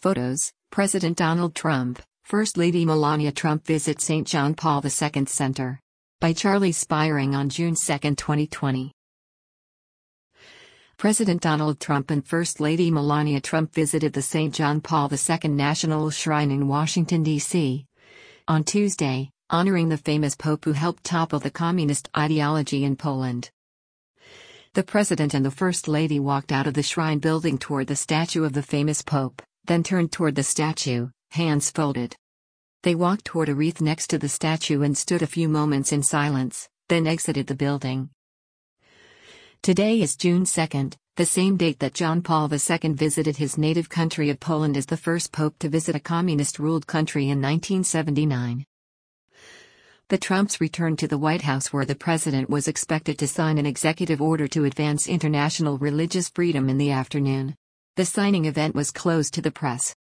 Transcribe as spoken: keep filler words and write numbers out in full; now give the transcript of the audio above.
Photos: President Donald Trump, First Lady Melania Trump visit Saint John Paul the Second Center. By Charlie Spiering on June second, twenty twenty. President Donald Trump and First Lady Melania Trump visited the Saint John Paul the Second National Shrine in Washington, D C on Tuesday, honoring the famous Pope who helped topple the communist ideology in Poland. The President and the First Lady walked out of the shrine building toward the statue of the famous Pope, then turned toward the statue, hands folded. They walked toward a wreath next to the statue and stood a few moments in silence, then exited the building. Today is June second, the same date that John Paul the Second visited his native country of Poland as the first pope to visit a communist-ruled country in nineteen seventy-nine. The Trumps returned to the White House where the president was expected to sign an executive order to advance international religious freedom in the afternoon. The signing event was closed to the press.